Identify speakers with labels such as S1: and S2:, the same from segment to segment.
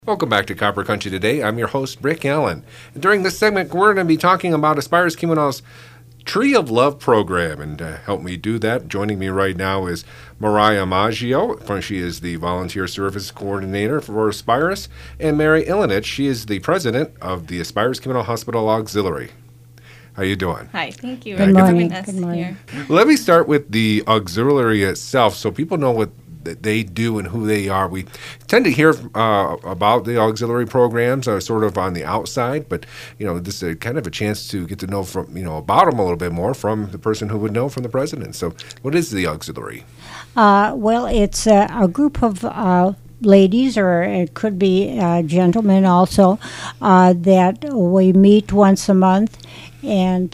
S1: Welcome back to Copper Country Today. I'm your host, Rick Allen. And during this segment, we're going to be talking about Aspires Keweenaw's Tree of Love program. And to help me do that, joining me right now is Mariah Maggio. She is the Volunteer Service Coordinator for Aspires. And Mary Ilinich, she is the President of the Aspires Keweenaw Hospital Auxiliary. How you doing?
S2: Hi, thank you.
S3: Good morning.
S2: Good morning.
S1: Let me start with the auxiliary itself so people know what they do and who they are. We tend to hear about the auxiliary programs sort of on the outside, but this is kind of a chance to get to know about them a little bit more from the person who would know from the president. So what is the auxiliary?
S3: Well, it's a group of ladies, or it could be gentlemen also, that we meet once a month and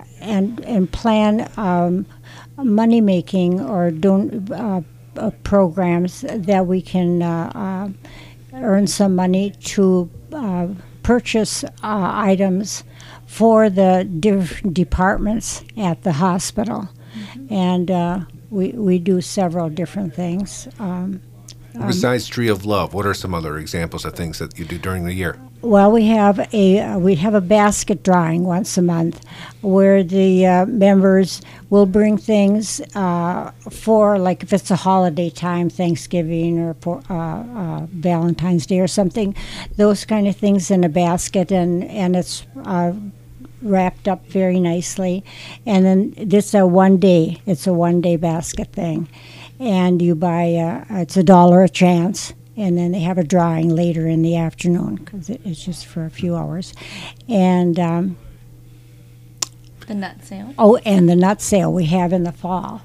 S3: plan money making or programs that we can earn some money to purchase items for the departments at the hospital. Mm-hmm. And we do several different things.
S1: Besides Tree of Love, what are some other examples of things that you do during the year?
S3: Well, we have a basket drawing once a month where the members will bring things for, like, if it's a holiday time, Thanksgiving or Valentine's Day or something, those kind of things in a basket, and it's wrapped up very nicely. And then it's a one-day basket thing, and you buy it's $1 a chance. And then they have a drawing later in the afternoon because it's just for a few hours. And
S2: the nut sale.
S3: Oh, and the nut sale we have in the fall.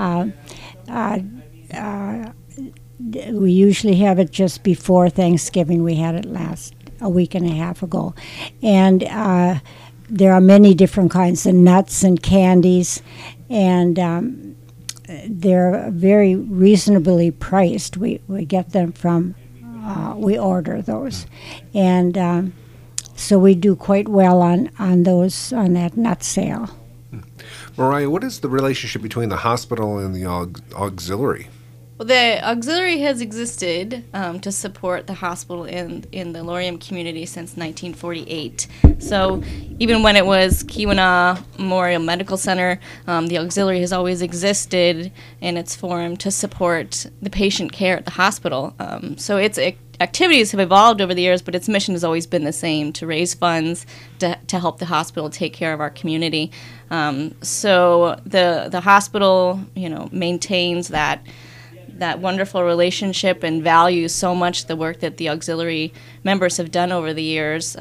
S3: We usually have it just before Thanksgiving. We had it a week and a half ago. And there are many different kinds of nuts and candies. And they're very reasonably priced. We get them from, we order those. And so we do quite well on that nut sale.
S2: Mariah,
S1: what is the relationship between the hospital and the auxiliary?
S2: Well, the auxiliary has existed to support the hospital in the Laurium community since 1948. So even when it was Keweenaw Memorial Medical Center, the auxiliary has always existed in its form to support the patient care at the hospital. So its activities have evolved over the years, but its mission has always been the same: to raise funds to help the hospital take care of our community. So the hospital, maintains that wonderful relationship and values so much the work that the auxiliary members have done over the years.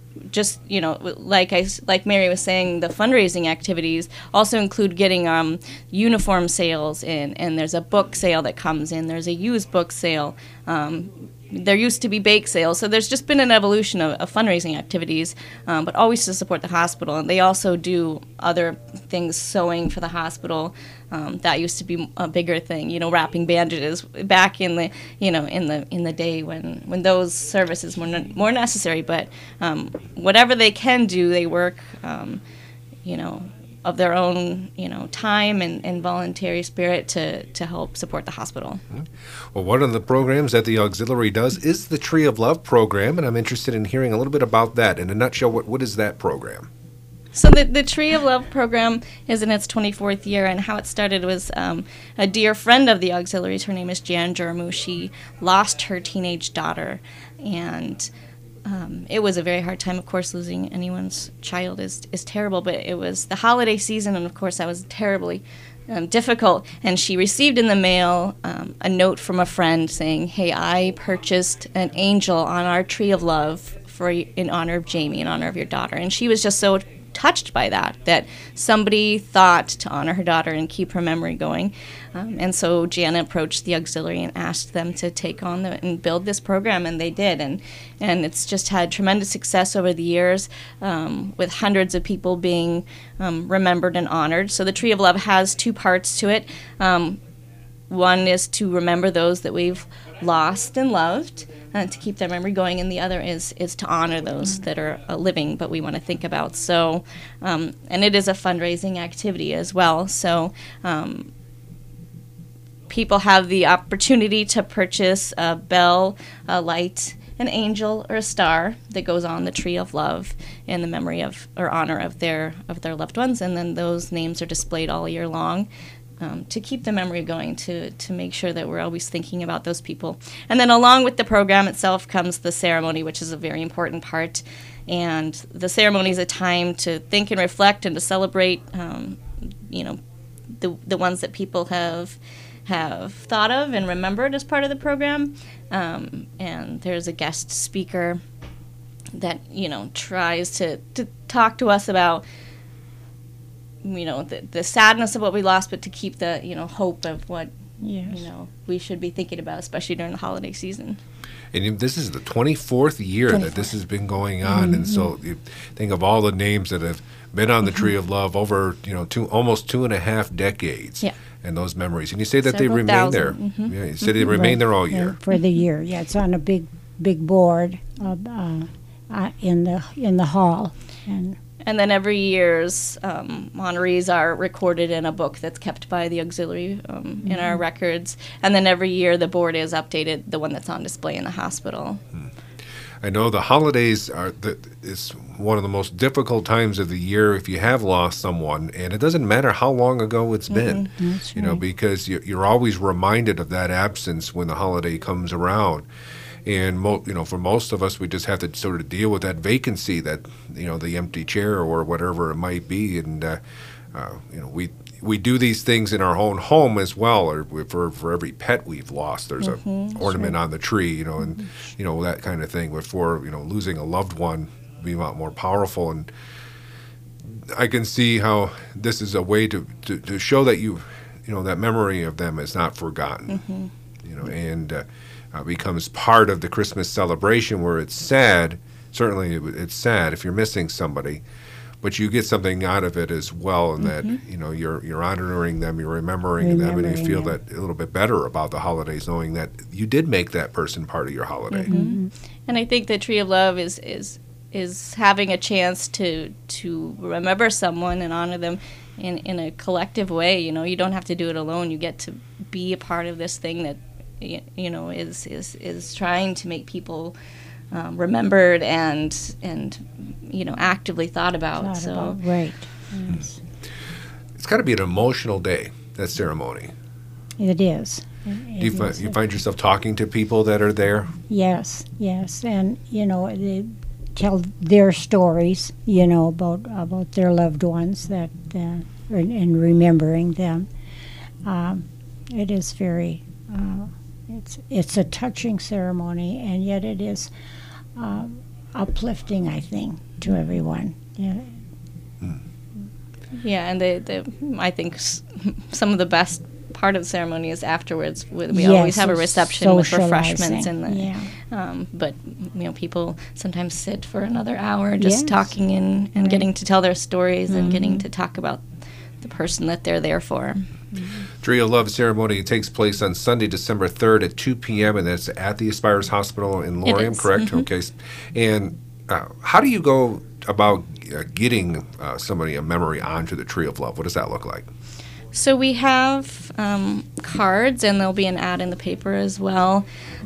S2: Like Mary was saying, the fundraising activities also include getting uniform sales in, and there's a book sale that comes in. There's a used book sale. There used to be bake sales, so there's just been an evolution of fundraising activities, but always to support the hospital. And they also do other things, sewing for the hospital. That used to be a bigger thing, wrapping bandages back in the in the day when those services were more necessary. But whatever they can do, they work, of their own, time and voluntary spirit to help support the hospital.
S1: Well, one of the programs that the auxiliary does is the Tree of Love program, and I'm interested in hearing a little bit about that. In a nutshell, what is that program?
S2: So the Tree of Love program is in its 24th year, and how it started was a dear friend of the auxiliaries. Her name is Jan Jermu. She lost her teenage daughter, and it was a very hard time. Of course, losing anyone's child is terrible, but it was the holiday season, and of course that was terribly difficult. And she received in the mail a note from a friend saying, "Hey, I purchased an angel on our Tree of Love in honor of Jamie, in honor of your daughter." And she was just so touched by that somebody thought to honor her daughter and keep her memory going. And so Jana approached the auxiliary and asked them to take on and build this program, and they did. And it's just had tremendous success over the years, with hundreds of people being remembered and honored. So the Tree of Love has two parts to it. One is to remember those that we've lost and loved, to keep their memory going, and the other is to honor those that are living but we want to think about. So, and it is a fundraising activity as well. So people have the opportunity to purchase a bell, a light, an angel or a star that goes on the tree of love in the memory of or honor of their loved ones, and then those names are displayed all year long. To keep the memory going, to make sure that we're always thinking about those people. And then along with the program itself comes the ceremony, which is a very important part. And the ceremony is a time to think and reflect and to celebrate, the ones that people have thought of and remembered as part of the program. And there's a guest speaker that, tries to talk to us about the sadness of what we lost, but to keep the hope of what we should be thinking about, especially during the holiday season.
S1: And this is the 24th year that this has been going on, and so you think of all the names that have been on the Tree of Love over almost 2.5 decades, and those memories. And you say that
S2: Several
S1: they remain there.
S2: thousand.
S1: Yeah, you say they remain there all year.
S3: For the year, yeah. It's on a big board in the hall,
S2: And then every year's honorees are recorded in a book that's kept by the auxiliary in our records. And then every year the board is updated, the one that's on display in the hospital.
S1: I know the holidays is one of the most difficult times of the year if you have lost someone, and it doesn't matter how long ago it's been,
S3: That's right.
S1: because you're always reminded of that absence when the holiday comes around. And for most of us, we just have to sort of deal with that vacancy, that the empty chair or whatever it might be, and we do these things in our own home as well. Or for every pet we've lost, there's a ornament on the tree, and that kind of thing. But for losing a loved one, be a lot more powerful. And I can see how this is a way to show that that memory of them is not forgotten. And becomes part of the Christmas celebration, where it's sad. Certainly, it's sad if you're missing somebody, but you get something out of it as well, and that you're honoring them, you're remembering them, and you feel that a little bit better about the holidays, knowing that you did make that person part of your holiday.
S2: And I think the Tree of Love is having a chance to remember someone and honor them in a collective way. You don't have to do it alone. You get to be a part of this thing that is trying to make people remembered and actively thought about.
S3: Right. Yes.
S1: It's got to be an emotional day, that ceremony.
S3: It is.
S1: Do you find yourself talking to people that are there?
S3: Yes, and they tell their stories, about their loved ones that and remembering them. It is very. It's a touching ceremony, and yet it is uplifting, I think, to everyone.
S2: Yeah, and I think some of the best part of the ceremony is afterwards. We always have a reception with refreshments but people sometimes sit for another hour just talking and getting to tell their stories and getting to talk about the person that they're there for.
S1: Tree of Love ceremony takes place on Sunday, December 3rd at 2 p.m., and that's at the Aspires Hospital in Lorium, correct? Okay. And how do you go about getting somebody a memory onto the Tree of Love? What does that look like?
S2: So we have cards, and there'll be an ad in the paper as well.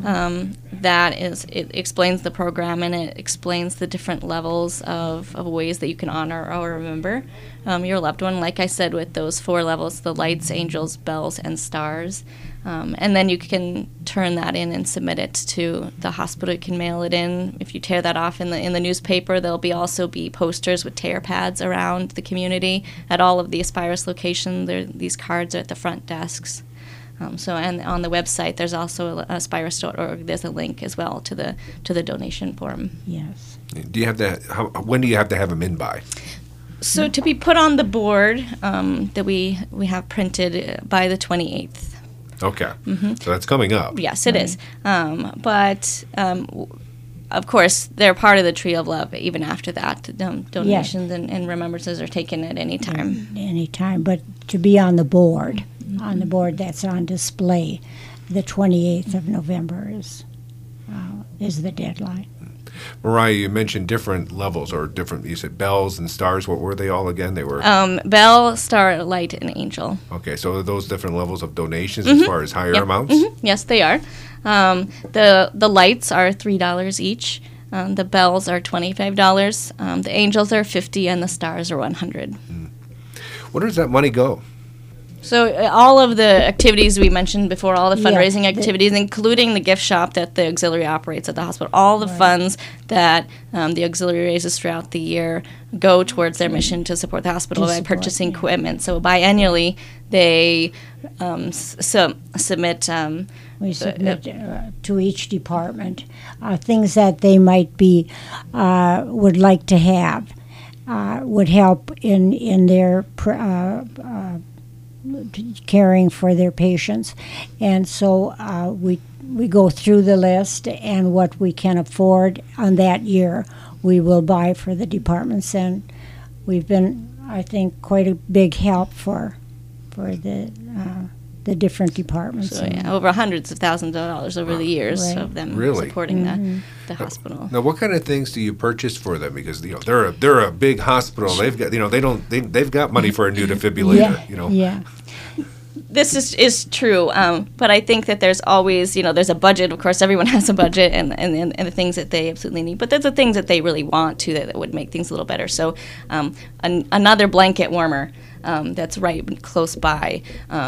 S2: It explains the program, and it explains the different levels of ways that you can honor or remember your loved one. Like I said, with those 4 levels, the lights, angels, bells, and stars. And then you can turn that in and submit it to the hospital. You can mail it in. If you tear that off in the newspaper, there'll also be posters with tear pads around the community at all of the Aspires locations. These cards are at the front desks. And on the website, there's also aspires.org. There's a link as well to the donation form.
S3: Yes.
S1: Do you have when do you have to have them in by?
S2: So to be put on the board that we have printed by the 28th.
S1: Okay. So that's coming up.
S2: Yes, it is. But of course, they're part of the Tree of Love even after that. Donations and remembrances are taken at any time.
S3: Any time, but to be on the board, that's on display, the 28th of November is the deadline.
S1: Mariah, you mentioned different levels or different, you said bells and stars. What were they all again? They were...
S2: Bell, Star, Light, and Angel.
S1: Okay, so are those different levels of donations as far as higher amounts?
S2: Yes, they are. The lights are $3 each. The bells are $25. The angels are $50, and the stars are $100.
S1: Where does that money go?
S2: So all of the activities we mentioned before, all the
S3: Yeah,
S2: fundraising activities, including the gift shop that the auxiliary operates at the hospital, all the funds that the auxiliary raises throughout the year go towards their mission to support the hospital by purchasing equipment. So biannually, they submit.
S3: We submit to each department things that they might be would like to have, would help in their caring for their patients, and so we go through the list, and what we can afford on that year we will buy for the departments, and we've been, I think, quite a big help for the different departments.
S2: So over hundreds of thousands of dollars over the years
S3: Right.
S2: of them
S1: Really?
S2: supporting the hospital.
S1: Now, what kind of things do you purchase for them? Because they're a big hospital. They've got they've got money for a new defibrillator.
S3: Yeah.
S2: This is true, but I think that there's always, there's a budget. Of course, everyone has a budget and the things that they absolutely need. But there's the things that they really want, too, that would make things a little better. So another blanket warmer that's right close by,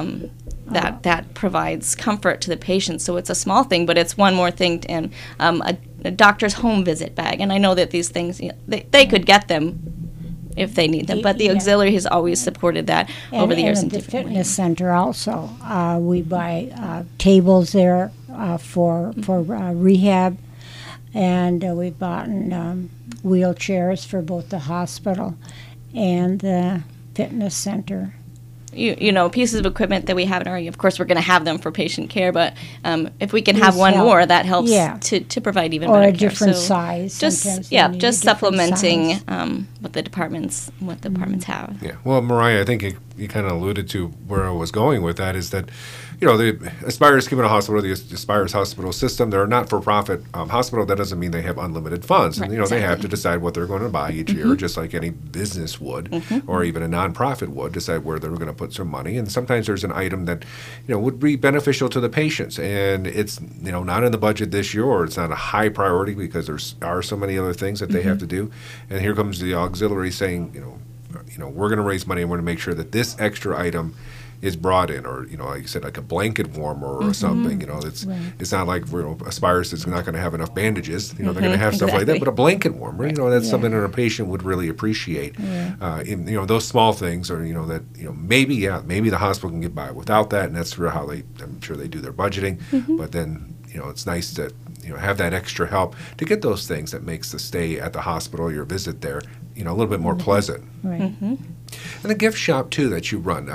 S2: that provides comfort to the patient. So it's a small thing, but it's one more thing. And a doctor's home visit bag. And I know that these things, they could get them if they need them. But the auxiliary has always supported that over the years.
S3: And the fitness center also. We buy tables there for rehab, and we've bought wheelchairs for both the hospital and the fitness center.
S2: Pieces of equipment that we have in our, of course, we're going to have them for patient care, but if we can have
S3: These
S2: one
S3: help.
S2: more, that helps
S3: Yeah.
S2: to provide even
S3: Or
S2: better
S3: a
S2: care.
S3: different
S2: So
S3: size. Sometimes
S2: Just
S3: you need a
S2: just
S3: different
S2: supplementing
S3: size.
S2: what the departments have.
S1: Yeah. Well, Mariah, I think you kind of alluded to where I was going with that, is that, the Aspire's Communal Hospital, the Aspire's hospital system, they're a not-for-profit hospital. That doesn't mean they have unlimited funds.
S2: Right,
S1: And, they have
S2: exactly.
S1: to decide what they're going to buy each year, just like any business would, or even a nonprofit would, decide where they're going to put some money. And sometimes there's an item that, would be beneficial to the patients. And it's, not in the budget this year, or it's not a high priority because there are so many other things that they have to do. And here comes the auxiliary saying, we're going to raise money and we're going to make sure that this extra item is brought in, or like you said, like a blanket warmer or something. It's not like Aspires is not going to have enough bandages. They're going to have stuff like that,
S2: Exactly.
S1: but a blanket warmer, that's something that a patient would really appreciate. Those small things, or that maybe the hospital can get by without that, and that's how I'm sure they do their budgeting. But then it's nice to have that extra help to get those things that makes the stay at the hospital, your visit there, a little bit more pleasant.
S3: Right.
S1: And the gift shop too that you run.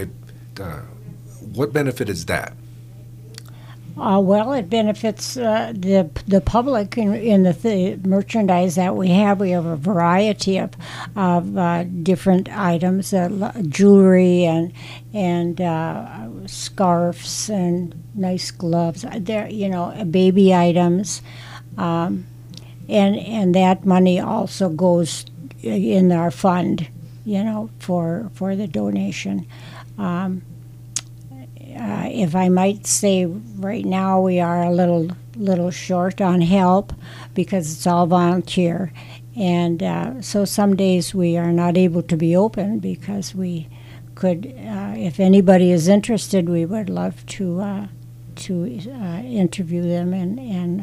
S1: What benefit is that?
S3: Well, it benefits the public in the merchandise that we have. We have a variety of different items, jewelry and scarves and nice gloves. There, baby items, and that money also goes in our fund, for the donation. If I might say, right now we are a little short on help because it's all volunteer, and so some days we are not able to be open because we could. If anybody is interested, we would love to interview them, and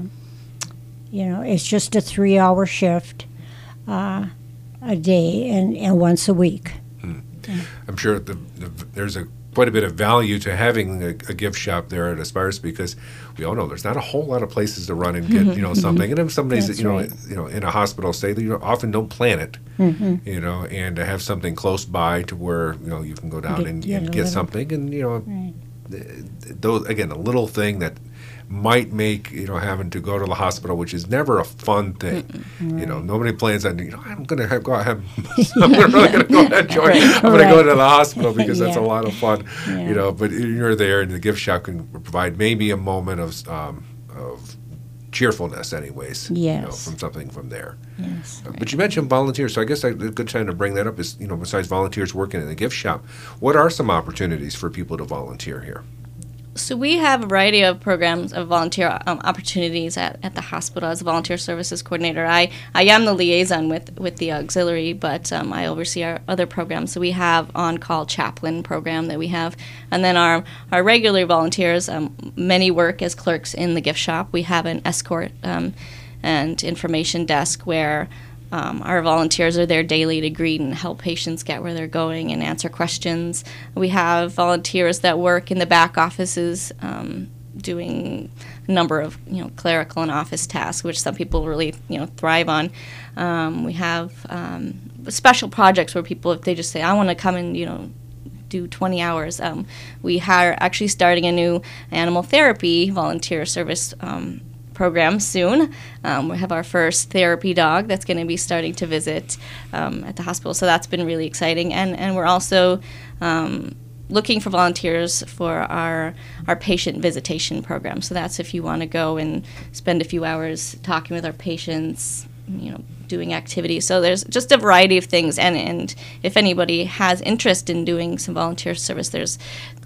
S3: it's just a 3-hour shift a day and once a week.
S1: I'm sure there's quite a bit of value to having a gift shop there at Aspires, because we all know there's not a whole lot of places to run and get something. And if some days
S3: That's
S1: that
S3: right.
S1: In a hospital stay, they often don't plan it. And to have something close by to where you can go down and get something, and
S3: Right.
S1: those, again, a little thing that might make having to go to the hospital, which is never a fun thing. Nobody plans on I'm going to go have I'm really going to go ahead and join. I'm going to go to the hospital because that's a lot of fun. But you're there, and the gift shop can provide maybe a moment of cheerfulness, anyways.
S3: Yes.
S1: From something from there.
S3: Yes.
S1: But you mentioned volunteers, so I guess a good time to bring that up is, besides volunteers working in the gift shop, what are some opportunities for people to volunteer here?
S2: So we have a variety of programs of volunteer opportunities at the hospital. As a volunteer services coordinator, I am the liaison with the auxiliary, but I oversee our other programs. So we have on-call chaplain program that we have, and then our regular volunteers, many work as clerks in the gift shop. We have an escort and information desk where our volunteers are there daily to greet and help patients get where they're going and answer questions. We have volunteers that work in the back offices doing a number of clerical and office tasks, which some people really thrive on. We have special projects where people, if they just say, I want to come and do 20 hours. We are actually starting a new animal therapy volunteer service program soon. We have our first therapy dog that's going to be starting to visit at the hospital, so that's been really exciting. And we're also looking for volunteers for our patient visitation program. So that's if you want to go and spend a few hours talking with our patients, doing activities. So there's just a variety of things, and if anybody has interest in doing some volunteer service, there's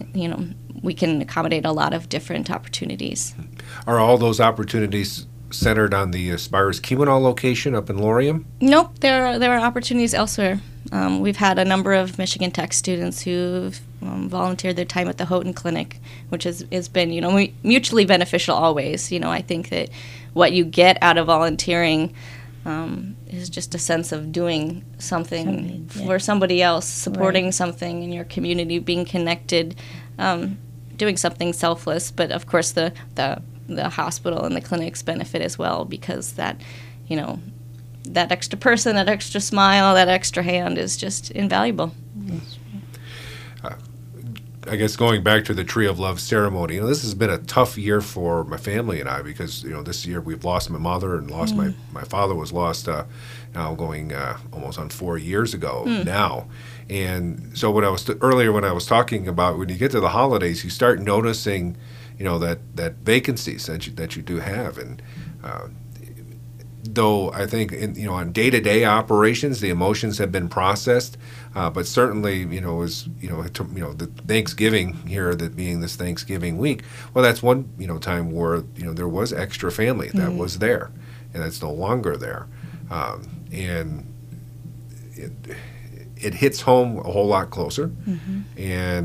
S2: we can accommodate a lot of different opportunities.
S1: Are all those opportunities centered on the Aspires Keweenaw location up in Laurium?
S2: Nope, there are opportunities elsewhere. We've had a number of Michigan Tech students who've volunteered their time at the Houghton Clinic, which has been mutually beneficial always. I think that what you get out of volunteering is just a sense of doing something for somebody else, supporting something in your community, being connected, doing something selfless. But of course, the hospital and the clinics benefit as well, because that extra person, that extra smile, that extra hand is just invaluable.
S1: I guess going back to the Tree of Love ceremony, this has been a tough year for my family and I, because this year we've lost my mother and lost my father was lost now going almost on 4 years ago now. And so when I was earlier when I was talking about when you get to the holidays, you start noticing that vacancies that you do have. And though I think on day-to-day operations the emotions have been processed, but certainly the Thanksgiving here, that being this Thanksgiving week, well, that's one time where there was extra family that was there, and that's no longer there, and it hits home a whole lot closer. And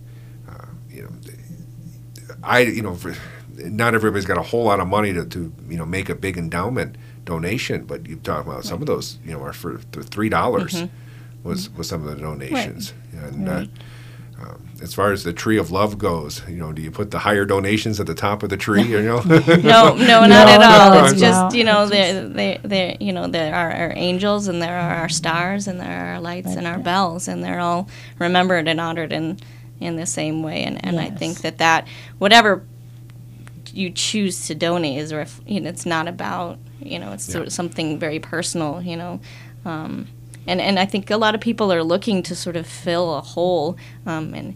S1: not everybody's got a whole lot of money to make a big endowment donation, but you talk about some of those are for $3 was some of the donations. And as far as the Tree of Love goes, do you put the higher donations at the top of the tree?
S2: No, not at all. It's just there are our angels, and there are our stars, and there are our lights and our bells, and they're all remembered and honored in the same way. And I think that whatever you choose to donate is it's not about it's sort of something very personal, and I think a lot of people are looking to sort of fill a hole, and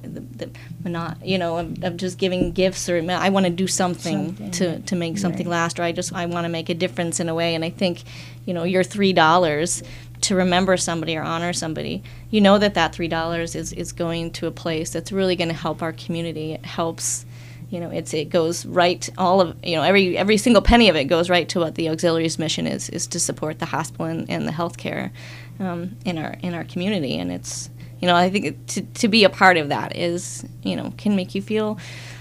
S2: of just giving gifts, or I want to do something to make something last, or I want to make a difference in a way. And I think your $3 to remember somebody or honor somebody, that $3 is going to a place that's really going to help our community. It helps. It goes right, all of every single penny of it goes right to what the auxiliary's mission is to support the hospital and the healthcare in our community. And it's I think to be a part of that is can make you feel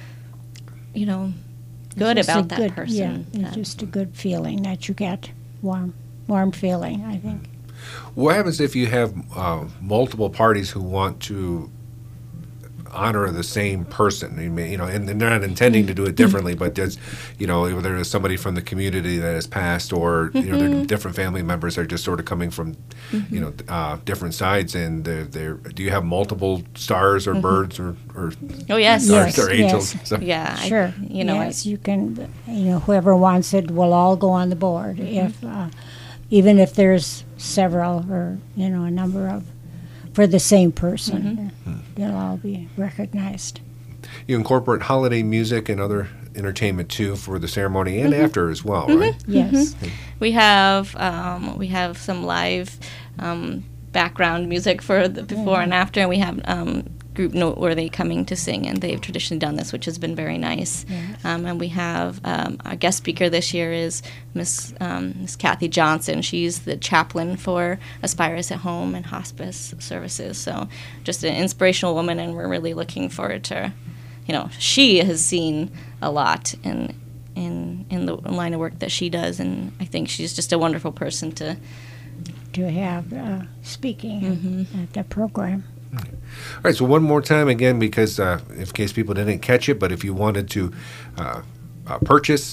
S2: good about that person.
S3: Yeah, it's just a good feeling that you get, warm feeling, I think.
S1: What happens if you have multiple parties who want to honor the same person? And they're not intending to do it differently, but there's, whether it's somebody from the community that has passed, or they're different family members are just sort of coming from, different sides, and do you have multiple stars or birds or
S2: oh yes,
S1: stars or angels?
S3: Yes.
S1: So.
S2: Yeah,
S3: sure. Yes, you can. Whoever wants it will all go on the board. If even if there's several or a number of. For the same person, they'll all be recognized.
S1: You incorporate holiday music and other entertainment too for the ceremony and after as well, right?
S3: Yes.
S2: We have some live background music for the before and after, and we have group Noteworthy coming to sing, and they've traditionally done this, which has been very nice.
S3: Yes.
S2: And we have our guest speaker this year is Miss Kathy Johnson. She's the chaplain for Aspirus at Home and hospice services. So just an inspirational woman, and we're really looking forward to, she has seen a lot in the line of work that she does, and I think she's just a wonderful person to
S3: have speaking at the program.
S1: All right, so one more time again, because in case people didn't catch it, but if you wanted to purchase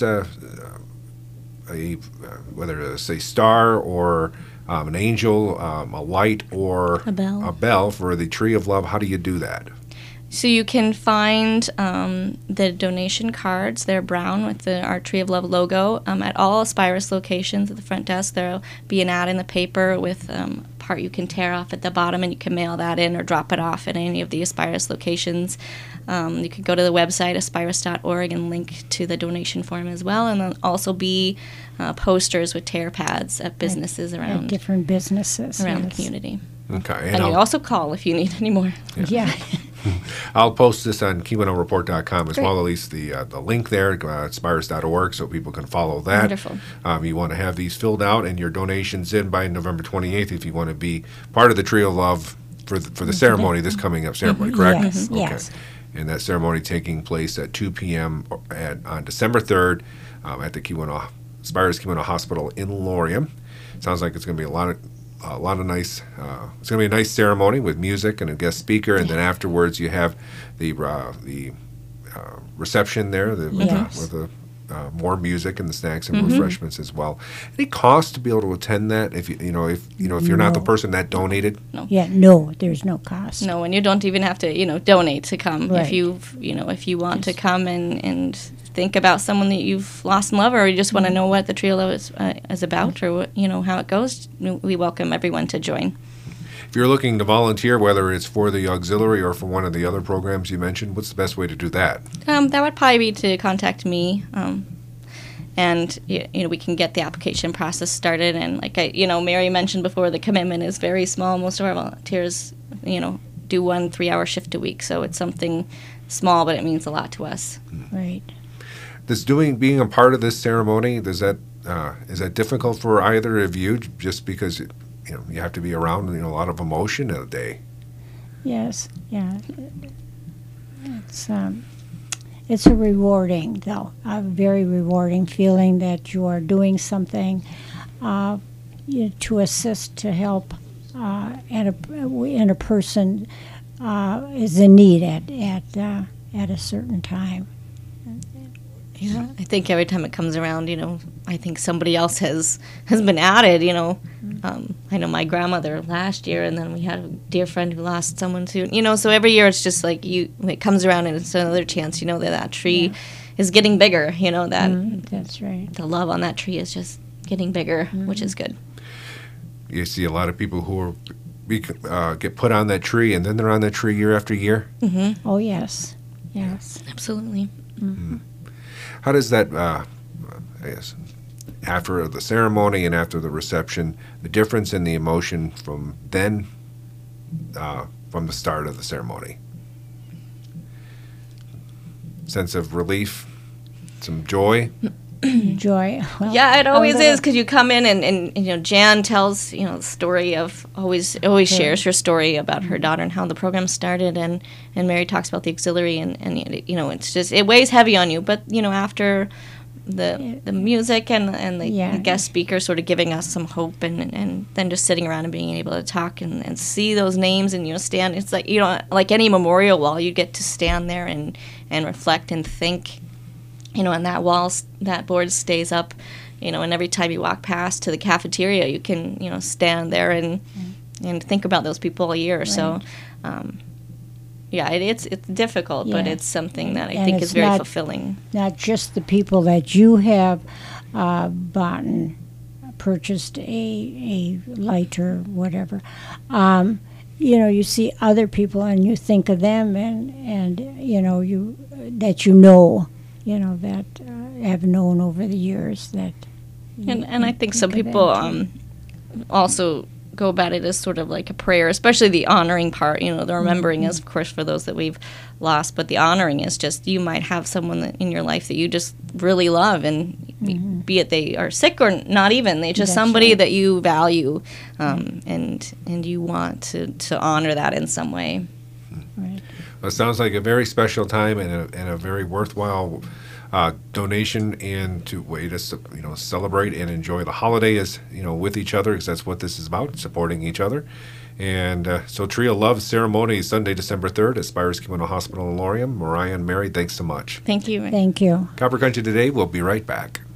S1: whether it's a star or an angel, a light, or
S2: a
S1: bell for the Tree of Love, how do you do that?
S2: So you can find the donation cards. They're brown with our Tree of Love logo at all Aspirus locations at the front desk. There'll be an ad in the paper with part you can tear off at the bottom, and you can mail that in or drop it off at any of the Aspirus locations. You can go to the website, aspirus.org, and link to the donation form as well. And there'll also be posters with tear pads at businesses around
S3: different businesses
S2: around the community.
S1: Okay.
S2: And you also call if you need any more.
S3: Yeah.
S1: I'll post this on KewenoReport.com as
S2: Great.
S1: well, at least the link there, aspirus.org, so people can follow that.
S2: Wonderful.
S1: You want to have these filled out and your donations in by November 28th if you want to be part of the Tree of Love for the ceremony, this coming up ceremony, correct?
S3: Yes,
S1: Okay.
S3: yes.
S1: And that ceremony taking place at 2 p.m. On December 3rd at the Aspirus Keweenaw Hospital in Laurium. Sounds like it's going to be a lot of nice. It's going to be a nice ceremony with music and a guest speaker, and then afterwards you have the reception there with the more music and the snacks and refreshments as well. Any cost to be able to attend that? If you're not the person that donated,
S3: Yeah, no, there's no cost.
S2: No, and you don't even have to, donate to come.
S3: Right.
S2: If you want to come and think about someone that you've lost in love, or you just want to know what the Tree of Love is about, or what, how it goes, we welcome everyone to join.
S1: if you're looking to volunteer, whether it's for the auxiliary or for one of the other programs you mentioned, what's the best way to do that?
S2: That would probably be to contact me. And we can get the application process started. And like Mary mentioned before, the commitment is very small. Most of our volunteers, do 1 3-hour shift a week. So it's something small, but it means a lot to us.
S3: Right.
S1: Does being a part of this ceremony, is that difficult for either of you? Just because you have to be around a lot of emotion in a day.
S3: Yes. Yeah. It's a rewarding, though, a very rewarding feeling that you are doing something to assist, to help, and a person is in need at a certain time.
S2: Yeah, I think every time it comes around, I think somebody else has been added. I know my grandmother last year, and then we had a dear friend who lost someone too. So every year it's just like when it comes around, and it's another chance. that tree is getting bigger.
S3: That's right.
S2: The love on that tree is just getting bigger, which is good.
S1: You see a lot of people who get put on that tree, and then they're on that tree year after year.
S2: Mm-hmm.
S3: Oh yes, yes,
S2: Absolutely.
S3: Mm-hmm.
S1: How does that, I guess, after the ceremony and after the reception, the difference in the emotion from then, from the start of the ceremony? Sense of relief, some joy.
S3: joy. Well,
S2: Yeah, it always
S3: little-
S2: is, because you come in and Jan tells the story of always shares her story about her daughter and how the program started, and Mary talks about the auxiliary, and it's just, it weighs heavy on you, but after the music and the guest speaker sort of giving us some hope, and then just sitting around and being able to talk and see those names, and stand, it's like like any memorial wall, you get to stand there and reflect and think. And that board stays up, and every time you walk past to the cafeteria, you can, stand there and think about those people all year. Right. So, it's difficult, but it's something that I think is very fulfilling.
S3: Not just the people that you have purchased a light or whatever. You see other people and you think of them, and that that I've known over the years that.
S2: And I think some
S3: of them,
S2: people
S3: too.
S2: also go about it as sort of like a prayer, especially the honoring part. The remembering is, of course, for those that we've lost, but the honoring is just you might have someone in your life that you just really love, and be it they are sick or not even, they just
S3: That's
S2: somebody
S3: right.
S2: that you value, and you want to honor that in some way.
S3: Right.
S1: Well, it sounds like a very special time and a very worthwhile donation, and to way to celebrate and enjoy the holiday is with each other, because that's what this is about, supporting each other. And so Tree of Love ceremony Sunday, December 3rd at Spires Kimono Hospital in Laurium. Mariah and Mary, thanks so much.
S2: Thank you.
S3: Thank you.
S1: Copper Country Today, we'll be right back.